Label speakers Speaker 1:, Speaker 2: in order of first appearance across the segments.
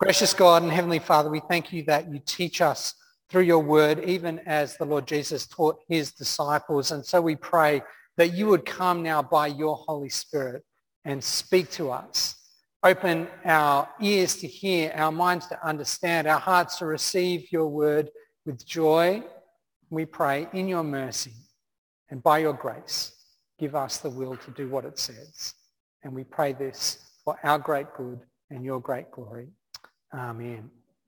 Speaker 1: Gracious God and Heavenly Father, we thank you that you teach us through your word, even as the Lord Jesus taught his disciples. And so we pray that you would come now by your Holy Spirit and speak to us. Open our ears to hear, our minds to understand, our hearts to receive your word with joy. We pray in your mercy and by your grace, give us the will to do what it says. And we pray this for our great good and your great glory. Amen.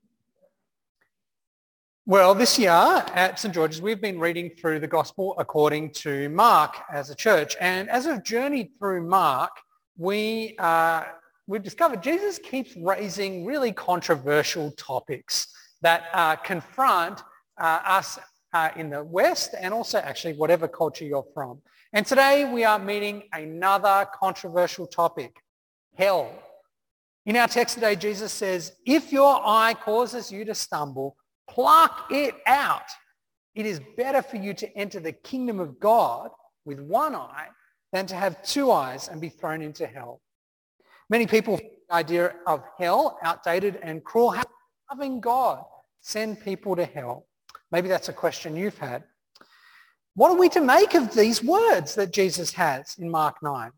Speaker 1: Well, this year at St. George's, we've been reading through the Gospel according to Mark as a church. And as we've journeyed through Mark, we've discovered Jesus keeps raising really controversial topics that confront us in the West and also actually whatever culture you're from. And today we are meeting another controversial topic, hell. In our text today, Jesus says, if your eye causes you to stumble, pluck it out. It is better for you to enter the kingdom of God with one eye than to have two eyes and be thrown into hell. Many people find the idea of hell outdated and cruel. How can a loving God send people to hell? Maybe that's a question you've had. What are we to make of these words that Jesus has in Mark 9?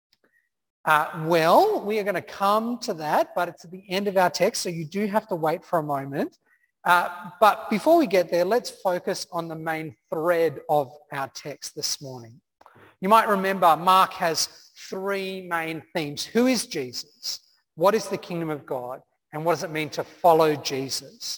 Speaker 1: Well, we are going to come to that, but it's at the end of our text, so you do have to wait for a moment. But before we get there, let's focus on the main thread of our text this morning. You might remember Mark has three main themes. Who is Jesus? What is the kingdom of God? And what does it mean to follow Jesus?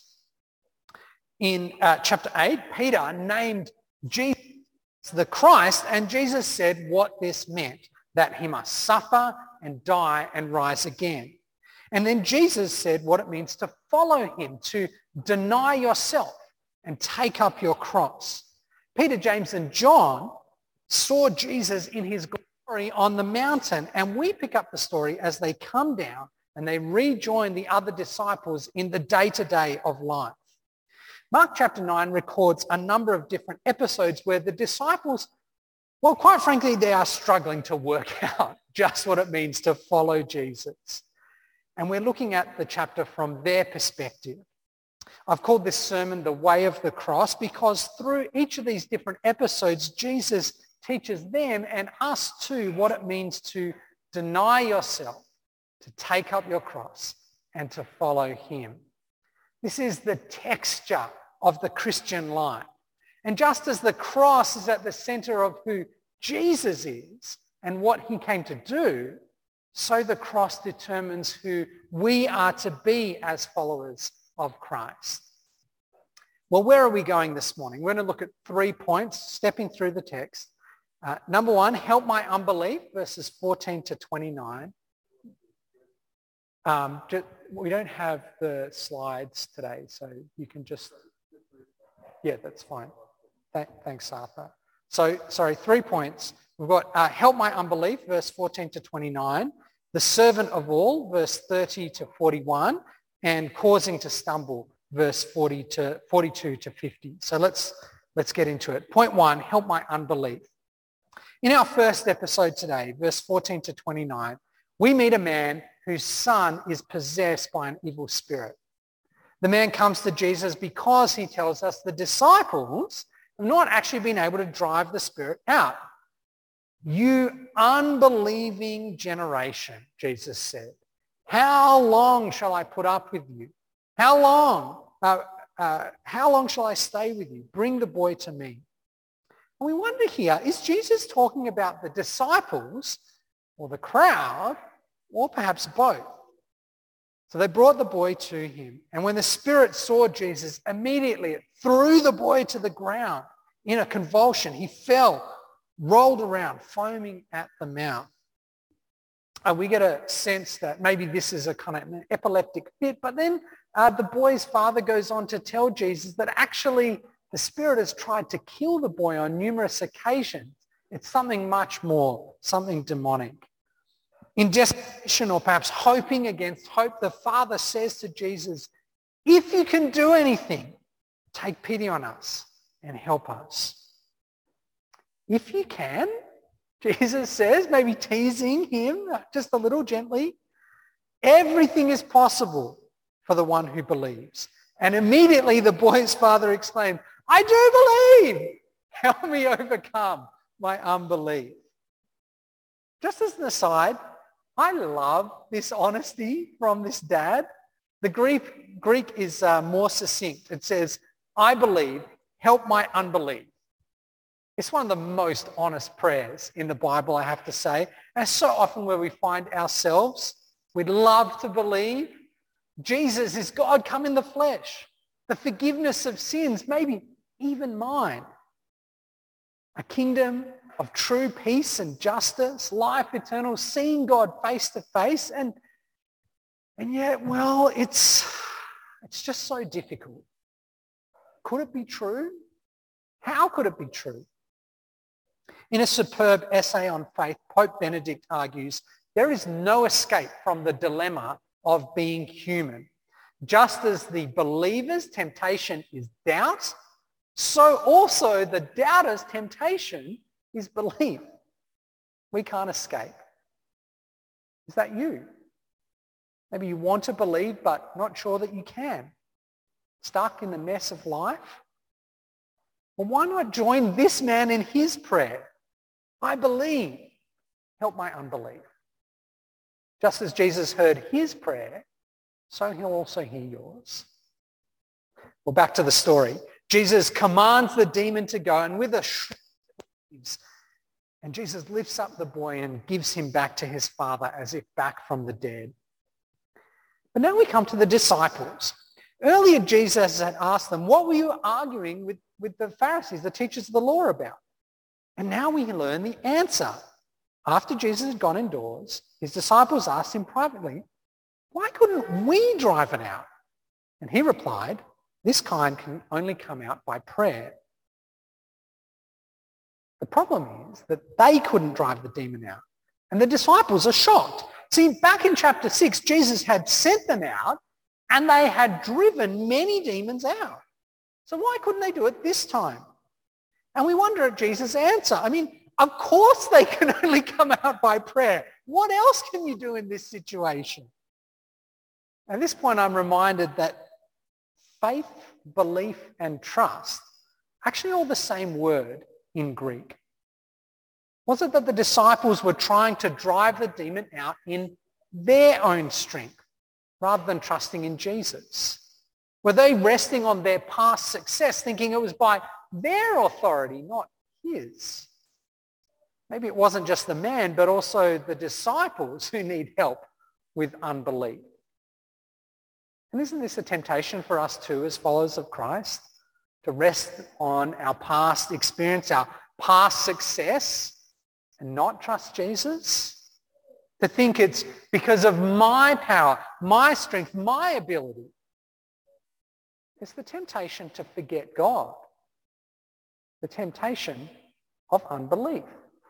Speaker 1: In chapter 8, Peter named Jesus the Christ, and Jesus said what this meant, that he must suffer and die and rise again. And then Jesus said what it means to follow him, to deny yourself and take up your cross. Peter, James, and John saw Jesus in his glory on the mountain, and we pick up the story as they come down and they rejoin the other disciples in the day-to-day of life. Mark chapter 9 records a number of different episodes where the disciples, well, quite frankly, they are struggling to work out just what it means to follow Jesus. And we're looking at the chapter from their perspective. I've called this sermon The Way of the Cross because through each of these different episodes, Jesus teaches them and us too what it means to deny yourself, to take up your cross and to follow him. This is the texture of the Christian life. And just as the cross is at the center of who Jesus is and what he came to do, so the cross determines who we are to be as followers of Christ. Well, where are we going this morning? We're going to look at 3 points, stepping through the text. Number one, help my unbelief, verses 14 to 29. We don't have the slides today, so you can just... Yeah, that's fine. Thanks, Arthur. So, 3 points. We've got help my unbelief, verse 14 to 29, the servant of all, verse 30 to 41, and causing to stumble, verse 42 to 50. So let's get into it. Point one, help my unbelief. In our first episode today, verse 14 to 29, we meet a man whose son is possessed by an evil spirit. The man comes to Jesus because, he tells us, the disciples have not actually been able to drive the spirit out. You unbelieving generation, Jesus said, how long shall I put up with you? How long shall I stay with you? Bring the boy to me. And we wonder here, is Jesus talking about the disciples or the crowd or perhaps both? So they brought the boy to him. And when the spirit saw Jesus, immediately it threw the boy to the ground in a convulsion. He fell, rolled around, foaming at the mouth. We get a sense that maybe this is a kind of an epileptic fit, but then the boy's father goes on to tell Jesus that actually the spirit has tried to kill the boy on numerous occasions. It's something much more, something demonic. In desperation or perhaps hoping against hope, the father says to Jesus, if you can do anything, take pity on us and help us. If you can, Jesus says, maybe teasing him just a little gently, everything is possible for the one who believes. And immediately the boy's father exclaimed, I do believe. Help me overcome my unbelief. Just as an aside, I love this honesty from this dad. The Greek is more succinct. It says, I believe, help my unbelief. It's one of the most honest prayers in the Bible, I have to say. And so often where we find ourselves, we'd love to believe Jesus is God come in the flesh, the forgiveness of sins, maybe even mine. A kingdom of true peace and justice, life eternal, seeing God face to face. And yet, well, it's just so difficult. Could it be true? How could it be true? In a superb essay on faith, Pope Benedict argues, there is no escape from the dilemma of being human. Just as the believer's temptation is doubt, so also the doubter's temptation is belief. We can't escape. Is that you? Maybe you want to believe, but not sure that you can. Stuck in the mess of life? Well, why not join this man in his prayer? I believe. Help my unbelief. Just as Jesus heard his prayer, so he'll also hear yours. Well, back to the story. Jesus commands the demon to go, and with a shriek, and Jesus lifts up the boy and gives him back to his father as if back from the dead. But now we come to the disciples. Earlier, Jesus had asked them, what were you arguing with the Pharisees, the teachers of the law, about? And now we learn the answer. After Jesus had gone indoors, his disciples asked him privately, why couldn't we drive it out? And he replied, this kind can only come out by prayer. The problem is that they couldn't drive the demon out. And the disciples are shocked. See, back in chapter 6, Jesus had sent them out and they had driven many demons out. So why couldn't they do it this time? And we wonder at Jesus' answer. I mean, of course they can only come out by prayer. What else can you do in this situation? At this point, I'm reminded that faith, belief, and trust are actually all the same word in Greek. Was it that the disciples were trying to drive the demon out in their own strength rather than trusting in Jesus? Were they resting on their past success, thinking it was by their authority, not his? Maybe it wasn't just the man, but also the disciples who need help with unbelief. And isn't this a temptation for us too as followers of Christ? To rest on our past experience, our past success, and not trust Jesus? To think it's because of my power, my strength, my ability. It's the temptation to forget God. The temptation of unbelief.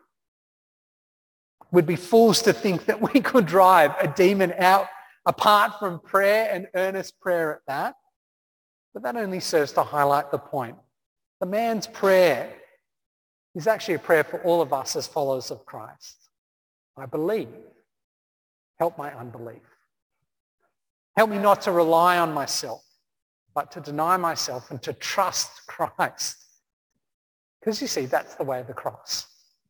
Speaker 1: We'd be fools to think that we could drive a demon out apart from prayer and earnest prayer at that. But that only serves to highlight the point. The man's prayer is actually a prayer for all of us as followers of Christ. I believe. Help my unbelief. Help me not to rely on myself, but to deny myself and to trust Christ. Because you see, that's the way of the cross.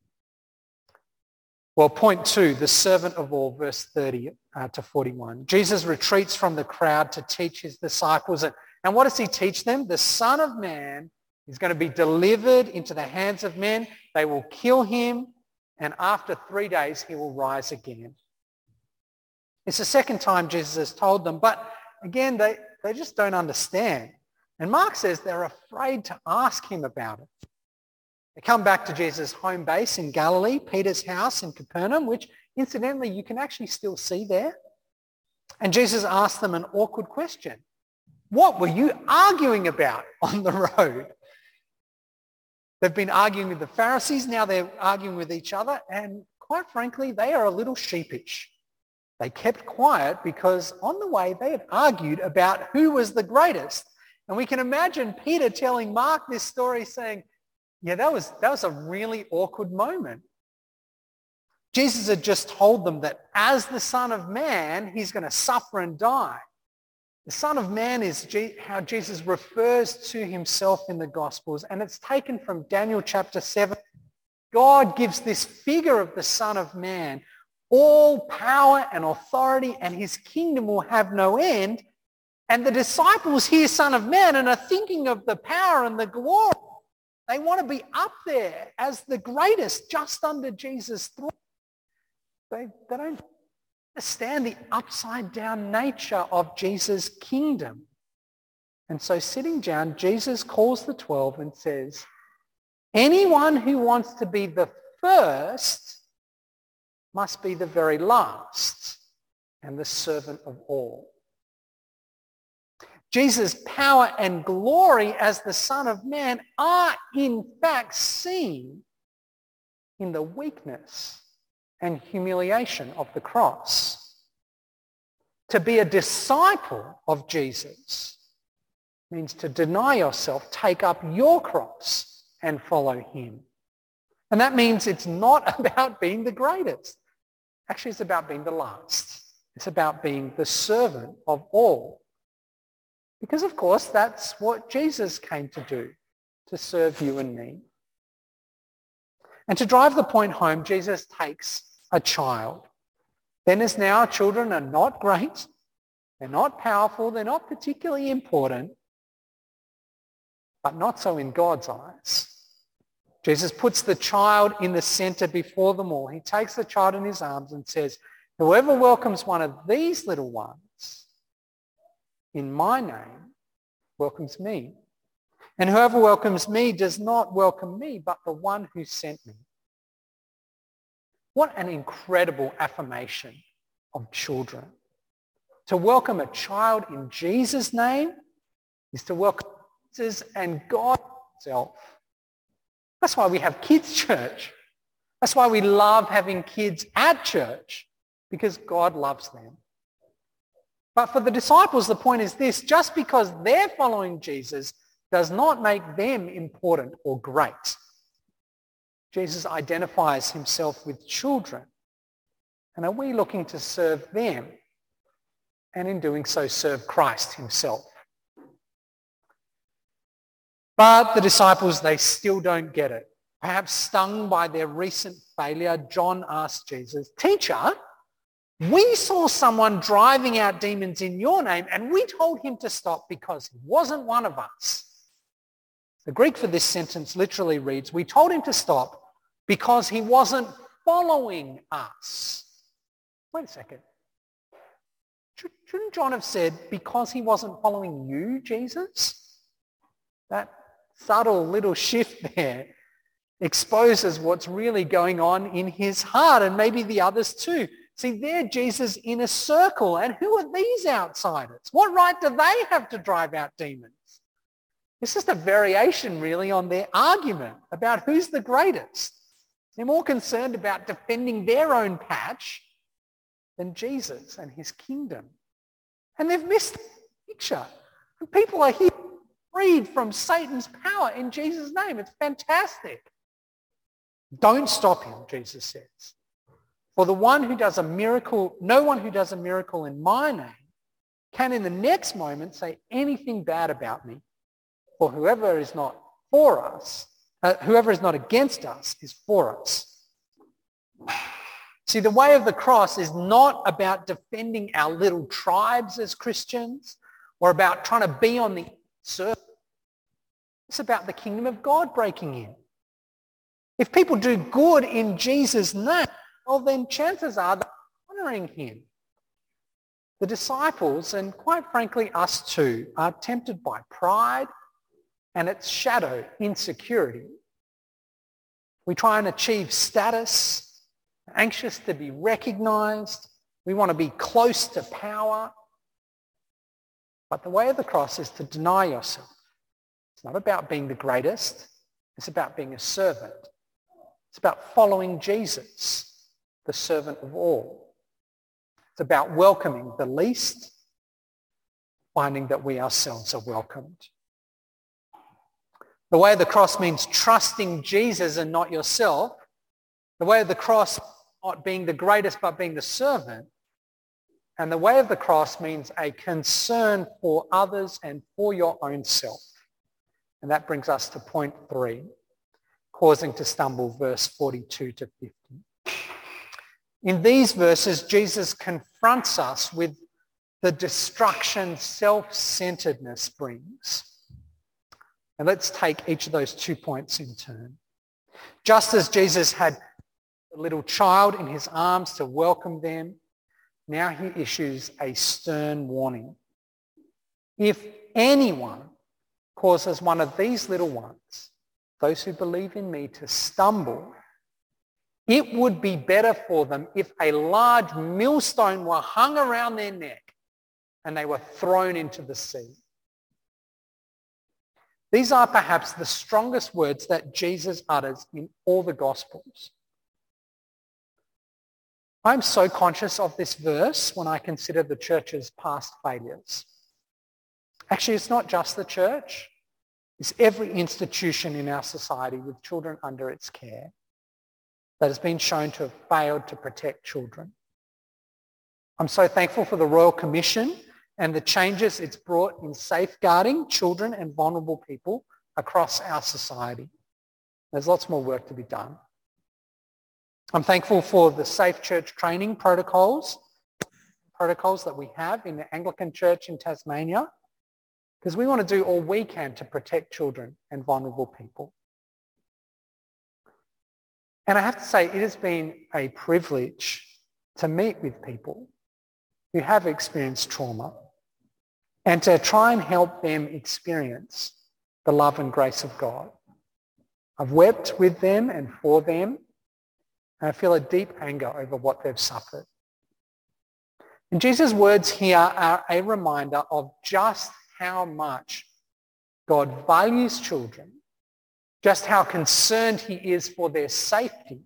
Speaker 1: Well, point 2, the servant of all, verse 30 to 41. Jesus retreats from the crowd to teach his disciples. And what does he teach them? The Son of Man is going to be delivered into the hands of men. They will kill him, and after 3 days he will rise again. It's the second time Jesus has told them, but again, they just don't understand. And Mark says they're afraid to ask him about it. They come back to Jesus' home base in Galilee, Peter's house in Capernaum, which incidentally you can actually still see there. And Jesus asked them an awkward question. What were you arguing about on the road? They've been arguing with the Pharisees, now they're arguing with each other, and quite frankly, they are a little sheepish. They kept quiet because on the way they had argued about who was the greatest. And we can imagine Peter telling Mark this story saying, yeah, that was a really awkward moment. Jesus had just told them that as the Son of Man, he's going to suffer and die. The Son of Man is how Jesus refers to himself in the Gospels, and it's taken from Daniel chapter 7. God gives this figure of the Son of Man all power and authority, and his kingdom will have no end. And the disciples hear Son of Man and are thinking of the power and the glory. They want to be up there as the greatest, just under Jesus' throne. They don't understand the upside down nature of Jesus' kingdom. And so sitting down, Jesus calls the 12 and says, anyone who wants to be the first must be the very last and the servant of all. Jesus' power and glory as the Son of Man are in fact seen in the weakness and humiliation of the cross. To be a disciple of Jesus means to deny yourself, take up your cross and follow him. And that means it's not about being the greatest. Actually, it's about being the last. It's about being the servant of all. Because, of course, that's what Jesus came to do, to serve you and me. And to drive the point home, Jesus takes a child. Then as now, children are not great, they're not powerful, they're not particularly important, but not so in God's eyes. Jesus puts the child in the center before them all. He takes the child in his arms and says, whoever welcomes one of these little ones in my name welcomes me. And whoever welcomes me does not welcome me, but the one who sent me. What an incredible affirmation of children. To welcome a child in Jesus' name is to welcome Jesus and God himself. That's why we have kids' church. That's why we love having kids at church, because God loves them. But for the disciples, the point is this: just because they're following Jesus does not make them important or great. Jesus identifies himself with children. And are we looking to serve them? And in doing so, serve Christ himself. But the disciples, they still don't get it. Perhaps stung by their recent failure, John asked Jesus, "Teacher, we saw someone driving out demons in your name, and we told him to stop because he wasn't one of us." The Greek for this sentence literally reads, "We told him to stop because he wasn't following us." Wait a second. Shouldn't John have said, because he wasn't following you, Jesus? That subtle little shift there exposes what's really going on in his heart, and maybe the others too. See, they're Jesus' inner circle, and who are these outsiders? What right do they have to drive out demons? It's just a variation, really, on their argument about who's the greatest. They're more concerned about defending their own patch than Jesus and his kingdom. And they've missed the picture. And people are here freed from Satan's power in Jesus' name. It's fantastic. Don't stop him, Jesus says. For the one who does a miracle, no one who does a miracle in my name can in the next moment say anything bad about me. For whoever is not for us, whoever is not against us is for us. See, the way of the cross is not about defending our little tribes as Christians or about trying to be on the surface. It's about the kingdom of God breaking in. If people do good in Jesus' name, well, then chances are they're honoring him. The disciples, and quite frankly us too, are tempted by pride and its shadow, insecurity. We try and achieve status, anxious to be recognized. We want to be close to power. But the way of the cross is to deny yourself. It's not about being the greatest. It's about being a servant. It's about following Jesus, the servant of all. It's about welcoming the least, finding that we ourselves are welcomed. The way of the cross means trusting Jesus and not yourself. The way of the cross, not being the greatest, but being the servant. And the way of the cross means a concern for others and for your own self. And that brings us to point 3, causing to stumble, verse 42 to 50. In these verses, Jesus confronts us with the destruction self-centeredness brings. And let's take each of those 2 points in turn. Just as Jesus had a little child in his arms to welcome them, now he issues a stern warning. If anyone causes one of these little ones, those who believe in me, to stumble, it would be better for them if a large millstone were hung around their neck and they were thrown into the sea. These are perhaps the strongest words that Jesus utters in all the Gospels. I'm so conscious of this verse when I consider the church's past failures. Actually, it's not just the church. It's every institution in our society with children under its care that has been shown to have failed to protect children. I'm so thankful for the Royal Commission and the changes it's brought in safeguarding children and vulnerable people across our society. There's lots more work to be done. I'm thankful for the Safe Church training protocols that we have in the Anglican Church in Tasmania, because we want to do all we can to protect children and vulnerable people. And I have to say, it has been a privilege to meet with people who have experienced trauma and to try and help them experience the love and grace of God. I've wept with them and for them, and I feel a deep anger over what they've suffered. And Jesus' words here are a reminder of just how much God values children, just how concerned he is for their safety.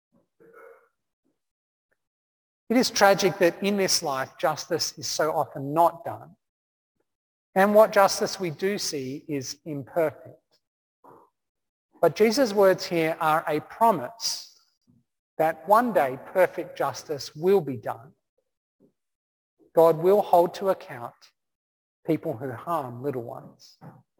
Speaker 1: It is tragic that in this life, justice is so often not done. And what justice we do see is imperfect. But Jesus' words here are a promise that one day perfect justice will be done. God will hold to account people who harm little ones.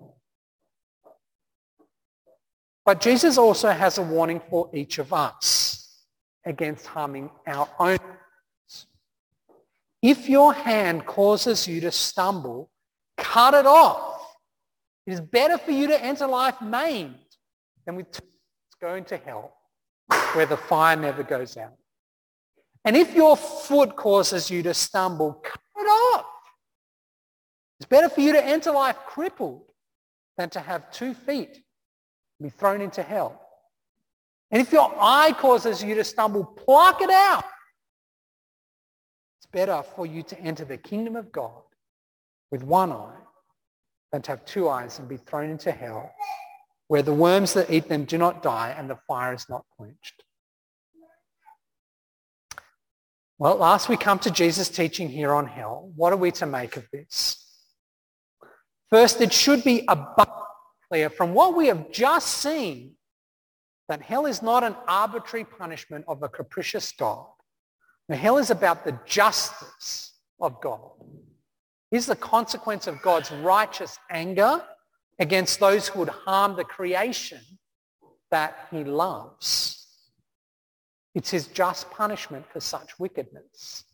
Speaker 1: But Jesus also has a warning for each of us against harming our own hands. If your hand causes you to stumble, cut it off. It is better for you to enter life maimed than with going to hell, where the fire never goes out. And if your foot causes you to stumble, cut it off. It's better for you to enter life crippled than to have 2 feet and be thrown into hell. And if your eye causes you to stumble, pluck it out. It's better for you to enter the kingdom of God with 1 eye than to have 2 eyes and be thrown into hell, where the worms that eat them do not die and the fire is not quenched. Well, at last we come to Jesus' teaching here on hell. What are we to make of this? First, it should be abundantly clear from what we have just seen that hell is not an arbitrary punishment of a capricious God. Now, hell is about the justice of God. It is the consequence of God's righteous anger against those who would harm the creation that he loves. It's his just punishment for such wickedness.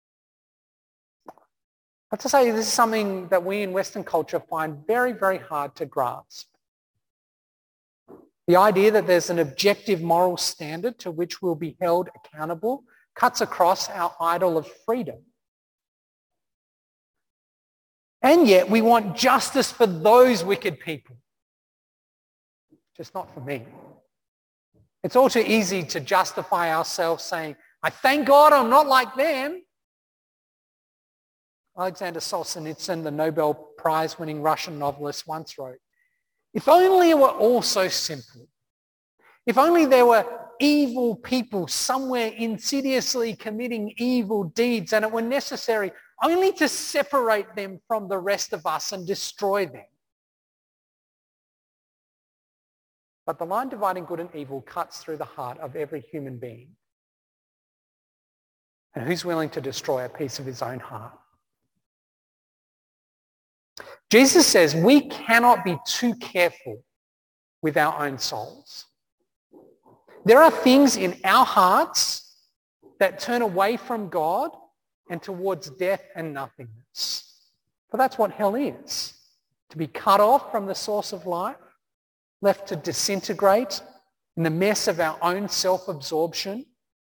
Speaker 1: I have to say, this is something that we in Western culture find very, very hard to grasp. The idea that there's an objective moral standard to which we'll be held accountable cuts across our idol of freedom. And yet we want justice for those wicked people. Just not for me. It's all too easy to justify ourselves saying, I thank God I'm not like them. Alexander Solzhenitsyn, the Nobel Prize-winning Russian novelist, once wrote, if only it were all so simple. If only there were evil people somewhere insidiously committing evil deeds and it were necessary only to separate them from the rest of us and destroy them. But the line dividing good and evil cuts through the heart of every human being. And who's willing to destroy a piece of his own heart? Jesus says we cannot be too careful with our own souls. There are things in our hearts that turn away from God and towards death and nothingness. For that's what hell is. To be cut off from the source of life, left to disintegrate in the mess of our own self-absorption.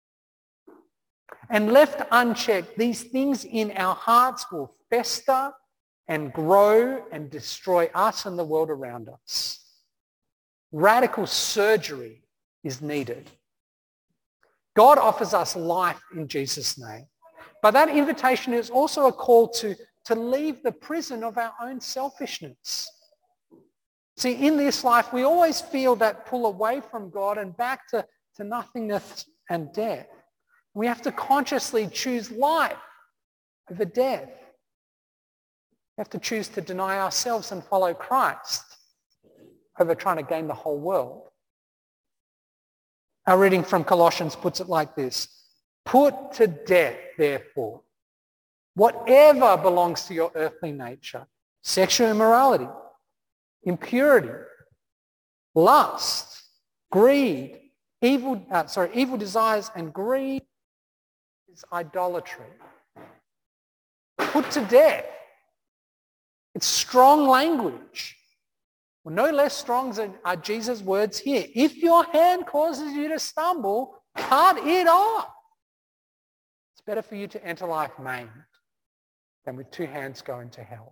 Speaker 1: And left unchecked, these things in our hearts will fester and grow and destroy us and the world around us. Radical surgery is needed. God offers us life in Jesus' name. But that invitation is also a call to leave the prison of our own selfishness. See, in this life, we always feel that pull away from God and back to nothingness and death. We have to consciously choose life over death. We have to choose to deny ourselves and follow Christ over trying to gain the whole world. Our reading from Colossians puts it like this: put to death, therefore, whatever belongs to your earthly nature: sexual immorality, impurity, lust, greed, evil desires, and greed is idolatry. Put to death. It's strong language. Well, no less strong are Jesus' words here. If your hand causes you to stumble, cut it off. It's better for you to enter life maimed than with two hands go into hell.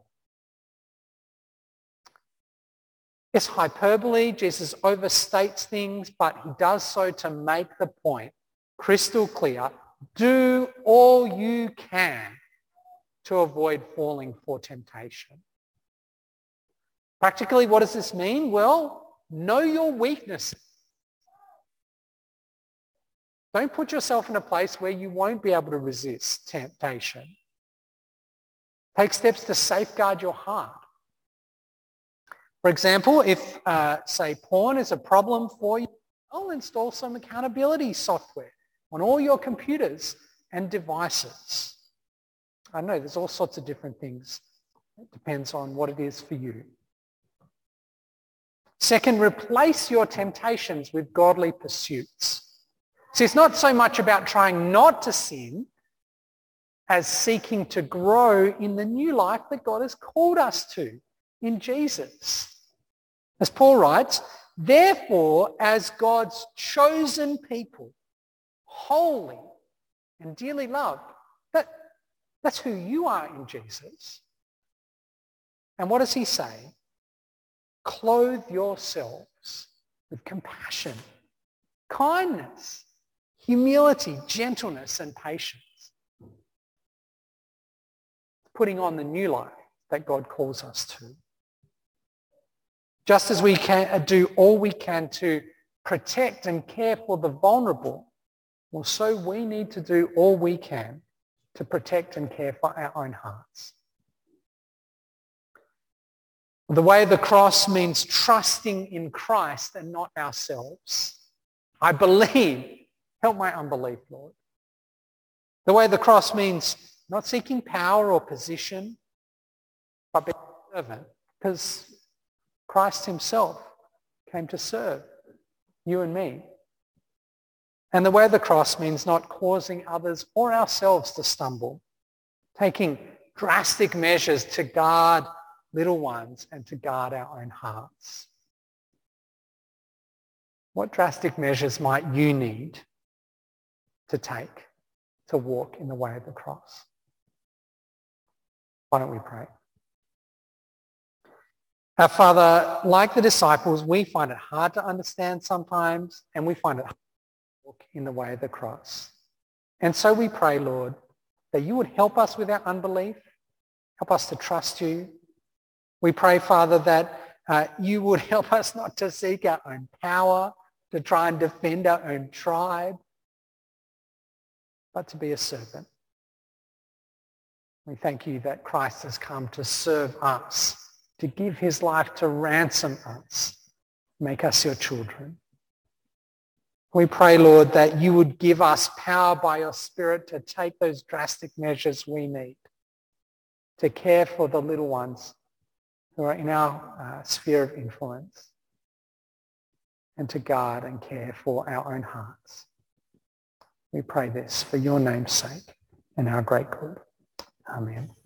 Speaker 1: It's hyperbole. Jesus overstates things, but he does so to make the point crystal clear. Do all you can to avoid falling for temptation. Practically, what does this mean? Well, know your weaknesses. Don't put yourself in a place where you won't be able to resist temptation. Take steps to safeguard your heart. For example, if, say, porn is a problem for you, I'll install some accountability software on all your computers and devices. I know there's all sorts of different things. It depends on what it is for you. Second, replace your temptations with godly pursuits. See, it's not so much about trying not to sin as seeking to grow in the new life that God has called us to in Jesus. As Paul writes, therefore, as God's chosen people, holy and dearly loved, that's who you are in Jesus. And what does he say? Clothe yourselves with compassion, kindness, humility, gentleness, and patience. Putting on the new life that God calls us to. Just as we can do all we can to protect and care for the vulnerable, well, so we need to do all we can to protect and care for our own hearts. The way of the cross means trusting in Christ and not ourselves. I believe. Help my unbelief, Lord. The way of the cross means not seeking power or position, but being a servant, because Christ himself came to serve you and me. And the way of the cross means not causing others or ourselves to stumble, taking drastic measures to guard little ones and to guard our own hearts. What drastic measures might you need to take to walk in the way of the cross? Why don't we pray? Our Father, like the disciples, we find it hard to understand sometimes, and we find it hard to walk in the way of the cross. And so we pray, Lord, that you would help us with our unbelief, help us to trust you. We pray, Father, that you would help us not to seek our own power, to try and defend our own tribe, but to be a servant. We thank you that Christ has come to serve us, to give his life to ransom us, make us your children. We pray, Lord, that you would give us power by your Spirit to take those drastic measures we need to care for the little ones who are in our sphere of influence and to guard and care for our own hearts. We pray this for your name's sake and our great good. Amen.